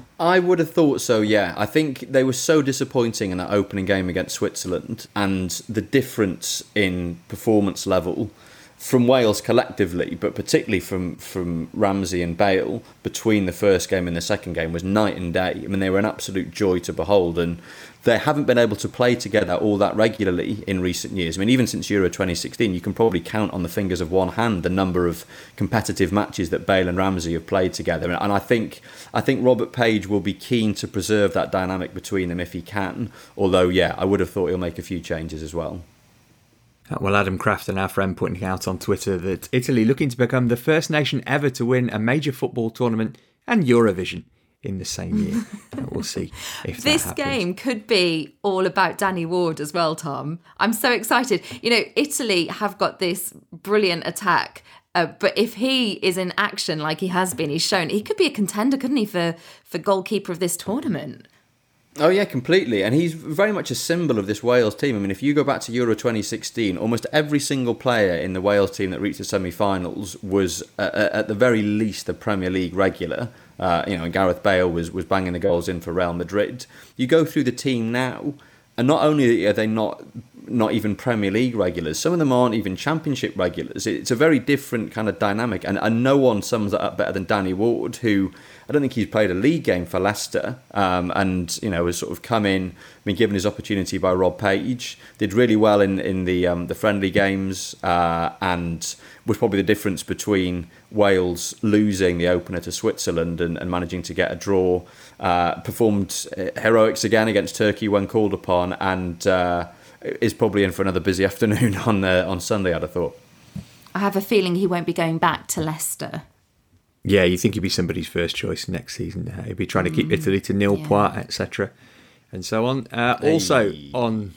I would have thought so, yeah. I think they were so disappointing in that opening game against Switzerland, and the difference in performance level from Wales collectively, but particularly from, from Ramsey and Bale between the first game and the second game was night and day. I mean, they were an absolute joy to behold, and they haven't been able to play together all that regularly in recent years. I mean, even since Euro twenty sixteen, you can probably count on the fingers of one hand the number of competitive matches that Bale and Ramsey have played together. And I think I think Robert Page will be keen to preserve that dynamic between them if he can. Although, yeah, I would have thought he'll make a few changes as well. Well, Adam Crafton, our friend, pointing out on Twitter that Italy looking to become the first nation ever to win a major football tournament and Eurovision in the same year. We'll see if that This happens. game could be all about Danny Ward as well, Tom. I'm so excited. You know, Italy have got this brilliant attack, uh, but if he is in action like he has been, he's shown, he could be a contender, couldn't he, for, for goalkeeper of this tournament? Oh yeah, completely. And he's very much a symbol of this Wales team. I mean, if you go back to Euro twenty sixteen, almost every single player in the Wales team that reached the semi-finals was, uh, at the very least, a Premier League regular. Uh, you know, and Gareth Bale was, was banging the goals in for Real Madrid. You go through the team now, and not only are they not not even Premier League regulars, some of them aren't even Championship regulars. It's a very different kind of dynamic, and, and no one sums that up better than Danny Ward, who I don't think he's played a league game for Leicester, um, and you know has sort of come in, been given his opportunity by Rob Page, did really well in in the um, the friendly games, uh, and was probably the difference between Wales losing the opener to Switzerland and, and managing to get a draw. Uh, performed heroics again against Turkey when called upon, and uh, is probably in for another busy afternoon on uh, on Sunday, I'd have thought. I have a feeling he won't be going back to Leicester. Yeah, you think he'd be somebody's first choice next season. He'd be trying to keep Italy to nil yeah. point, et cetera, and so on. Uh, hey. Also on,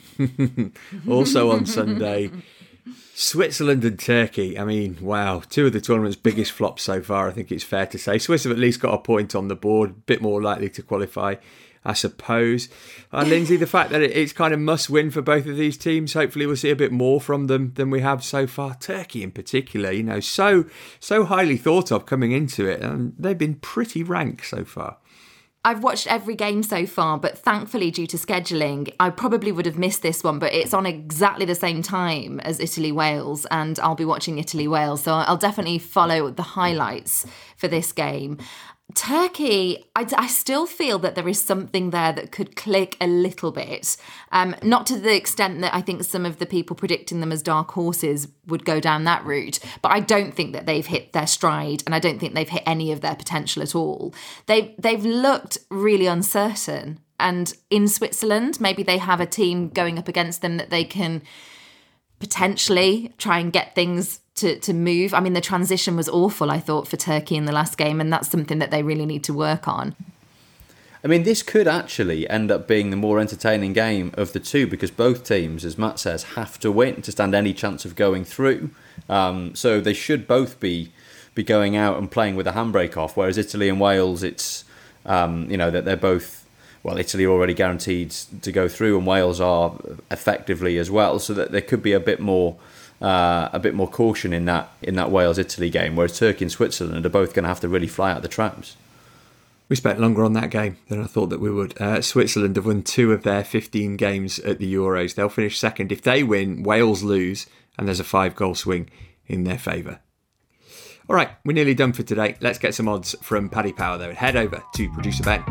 also on Sunday, Switzerland and Turkey. I mean, wow, two of the tournament's biggest flops so far. I think it's fair to say. Swiss have at least got a point on the board, a bit more likely to qualify. I suppose. Uh, Lindsay, the fact that it's kind of must-win for both of these teams, hopefully we'll see a bit more from them than we have so far. Turkey in particular, you know, so so highly thought of coming into it, and they've been pretty rank so far. I've watched every game so far, but thankfully, due to scheduling, I probably would have missed this one, but it's on exactly the same time as Italy-Wales, and I'll be watching Italy-Wales, so I'll definitely follow the highlights for this game. Turkey, I, I still feel that there is something there that could click a little bit. Um, not to the extent that I think some of the people predicting them as dark horses would go down that route, but I don't think that they've hit their stride, and I don't think they've hit any of their potential at all. They, they've looked really uncertain, and in Switzerland, maybe they have a team going up against them that they can potentially try and get things to, to move. I mean, the transition was awful, I thought, for Turkey in the last game, and that's something that they really need to work on. I mean, this could actually end up being the more entertaining game of the two, because both teams, as Matt says, have to win to stand any chance of going through. Um, so they should both be be going out and playing with a handbrake off, whereas Italy and Wales, it's, um, you know, that they're both, well, Italy are already guaranteed to go through, and Wales are effectively as well. So that there could be a bit more, uh, a bit more caution in that in that Wales-Italy game. Whereas Turkey and Switzerland are both going to have to really fly out the traps. We spent longer on that game than I thought that we would. Uh, Switzerland have won two of their fifteen games at the Euros. They'll finish second. If they win, Wales lose, and there's a five-goal swing in their favour. All right, we're nearly done for today. Let's get some odds from Paddy Power, though, and head over to producer Ben.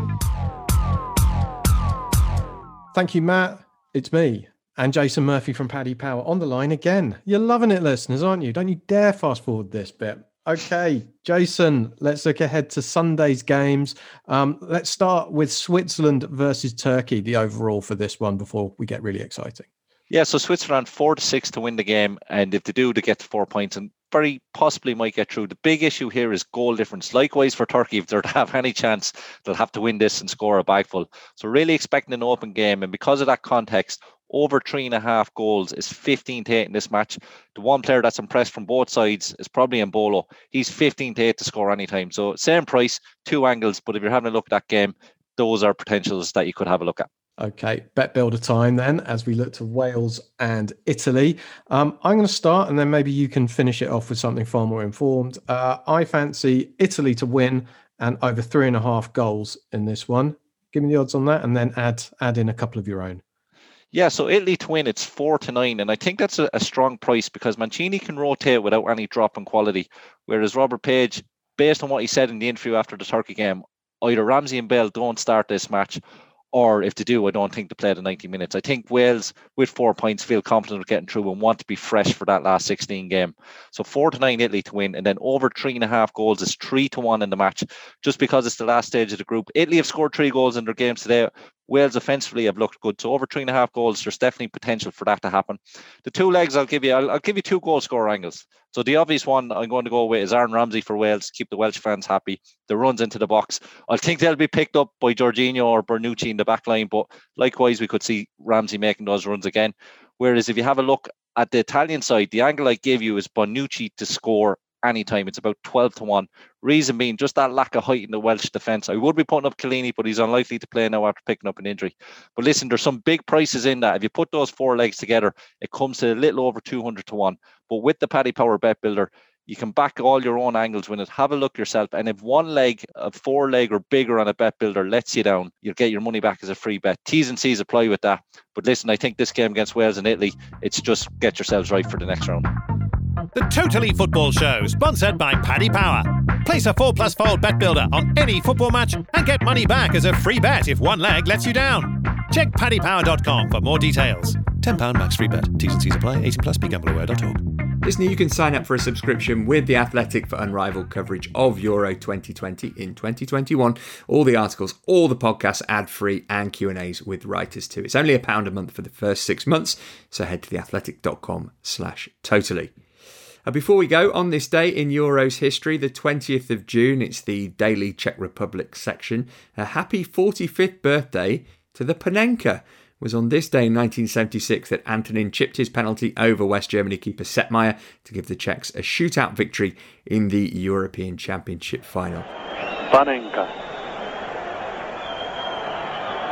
Thank you, Matt. It's me and Jason Murphy from Paddy Power on the line again. You're loving it, listeners, aren't you? Don't you dare fast forward this bit. Okay, Jason, let's look ahead to Sunday's games. Um, let's start with Switzerland versus Turkey, the overall for this one, before we get really exciting. Yeah, so Switzerland four to six to win the game, and if they do, they get to four points and very possibly might get through. The big issue here is goal difference. Likewise for Turkey, if they're to have any chance, they'll have to win this and score a bagful. So really expecting an open game, and because of that context, over three and a half goals is fifteen to eight in this match. The one player that's impressed from both sides is probably Embolo. He's fifteen to eight to score anytime. So same price, two angles, but if you're having a look at that game, those are potentials that you could have a look at. Okay, bet builder time then, as we look to Wales and Italy. Um, I'm going to start, and then maybe you can finish it off with something far more informed. Uh, I fancy Italy to win and over three and a half goals in this one. Give me the odds on that, and then add add in a couple of your own. Yeah, so Italy to win, it's four to nine, and I think that's a, a strong price because Mancini can rotate without any drop in quality, whereas Robert Page, based on what he said in the interview after the Turkey game, either Ramsey and Bale don't start this match, or if they do, I don't think they play the ninety minutes. I think Wales, with four points, feel confident of getting through and want to be fresh for that last sixteen game. So four to nine Italy to win, and then over three and a half goals is three to one in the match, just because it's the last stage of the group. Italy have scored three goals in their games today. Wales offensively have looked good. So over three and a half goals, there's definitely potential for that to happen. The two legs I'll give you, I'll, I'll give you two goal scorer angles. So the obvious one I'm going to go with is Aaron Ramsey for Wales, keep the Welsh fans happy. The runs into the box, I think they'll be picked up by Jorginho or Bernucci in the back line, but likewise we could see Ramsey making those runs again. Whereas if you have a look at the Italian side, the angle I gave you is Bonucci to score anytime. It's about twelve to one. Reason being just that lack of height in the Welsh defence. I would be putting up Chiellini, but he's unlikely to play now after picking up an injury. But listen, there's some big prices in that. If you put those four legs together, it comes to a little over two hundred to one. But with the Paddy Power Bet Builder, you can back all your own angles with it. Have a look yourself. And if one leg, a four leg or bigger on a Bet Builder lets you down, you'll get your money back as a free bet. T's and C's apply with that. But listen, I think this game against Wales and Italy, it's just get yourselves right for the next round. The Totally Football Show, sponsored by Paddy Power. Place a four plus fold bet builder on any football match and get money back as a free bet if one leg lets you down. Check paddy power dot com for more details. ten pounds max free bet. T's and C's apply. eighteen plus. Be gamble aware dot org. Listener, you can sign up for a subscription with The Athletic for unrivaled coverage of Euro twenty twenty in twenty twenty-one. All the articles, all the podcasts, ad-free and Q and A's with writers too. It's only a pound a month for the first six months, so head to theathletic.com slash totally. Uh, before we go, on this day in Euros history, the twentieth of June, it's the Daily Czech Republic section. A happy forty-fifth birthday to the Panenka. It was on this day in nineteen seventy-six that Antonin chipped his penalty over West Germany keeper Settmeyer to give the Czechs a shootout victory in the European Championship final. Panenka.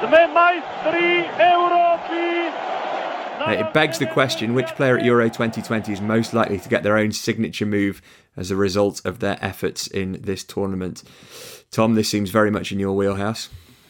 sme majstri Europy. It begs the question, which player at Euro twenty twenty is most likely to get their own signature move as a result of their efforts in this tournament? Tom, this seems very much in your wheelhouse.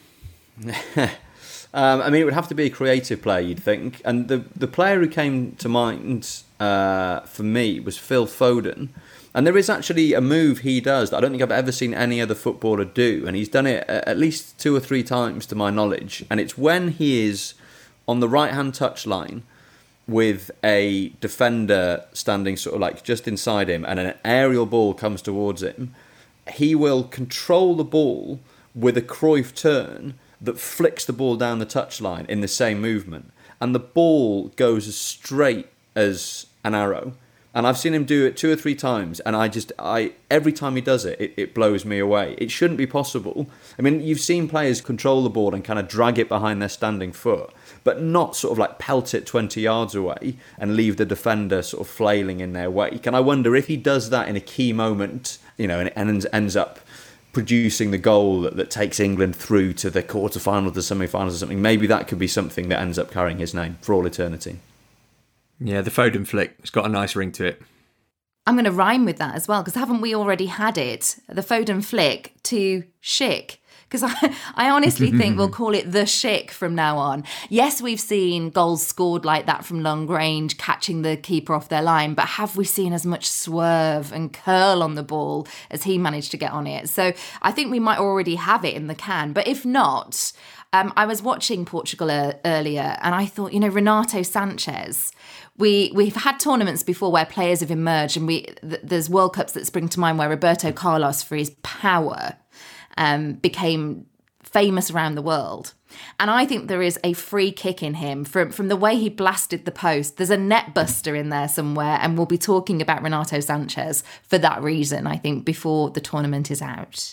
um, I mean, it would have to be a creative player, you'd think. And the, the player who came to mind uh, for me was Phil Foden. And there is actually a move he does that I don't think I've ever seen any other footballer do. And he's done it at least two or three times to my knowledge. And it's when he is on the right-hand touchline with a defender standing sort of like just inside him and an aerial ball comes towards him, he will control the ball with a Cruyff turn that flicks the ball down the touchline in the same movement. And the ball goes as straight as an arrow. And I've seen him do it two or three times, and I just, I every time he does it, it, it blows me away. It shouldn't be possible. I mean, you've seen players control the ball and kind of drag it behind their standing foot, but not sort of like pelt it twenty yards away and leave the defender sort of flailing in their wake. And I wonder if he does that in a key moment, you know, and it ends, ends up producing the goal that, that takes England through to the quarterfinals, the semi-finals or something, maybe that could be something that ends up carrying his name for all eternity. Yeah, the Foden flick. It's got a nice ring to it. I'm going to rhyme with that as well, because haven't we already had it? The Foden flick to Schick. Because I, I honestly think we'll call it the Schick from now on. Yes, we've seen goals scored like that from long range, catching the keeper off their line, but have we seen as much swerve and curl on the ball as he managed to get on it? So I think we might already have it in the can. But if not, um, I was watching Portugal uh, earlier and I thought, you know, Renato Sanchez... We, we've had tournaments before where players have emerged, and we th- there's World Cups that spring to mind where Roberto Carlos, for his power, um, became famous around the world. And I think there is a free kick in him from, from the way he blasted the post. There's a net buster in there somewhere, and we'll be talking about Renato Sanchez for that reason, I think, before the tournament is out.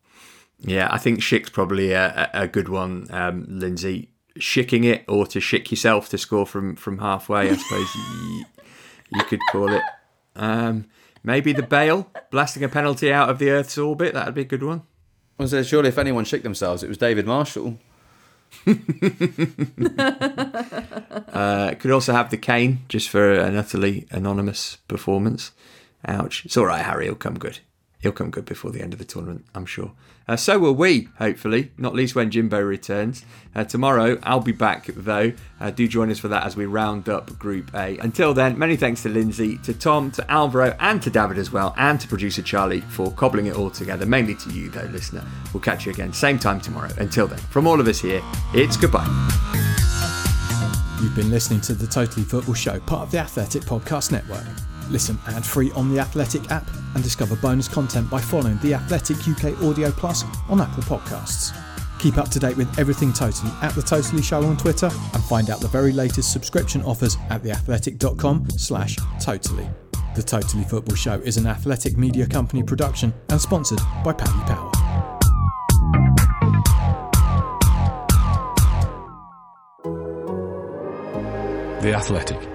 Yeah, I think Schick's probably a, a good one, um, Lindsay. Shicking it, or to shick yourself to score from, from halfway, I suppose you, you could call it. Um, maybe the Bale, blasting a penalty out of the Earth's orbit, that would be a good one. Was there, surely if anyone shicked themselves, it was David Marshall. uh, could also have the Kane, just for an utterly anonymous performance. Ouch. It's all right, Harry, he'll come good. He'll come good before the end of the tournament, I'm sure. Uh, so will we, hopefully, not least when Jimbo returns. Uh, tomorrow, I'll be back, though. Uh, do join us for that as we round up Group A. Until then, many thanks to Lindsay, to Tom, to Alvaro, and to David as well, and to producer Charlie for cobbling it all together. Mainly to you, though, listener. We'll catch you again, same time tomorrow. Until then, from all of us here, it's goodbye. You've been listening to The Totally Football Show, part of the Athletic Podcast Network. Listen ad-free on the Athletic app and discover bonus content by following The Athletic U K Audio Plus on Apple Podcasts. Keep up to date with everything Totally at The Totally Show on Twitter and find out the very latest subscription offers at theathletic.com slash totally. The Totally Football Show is an Athletic Media Company production and sponsored by Paddy Power. The Athletic.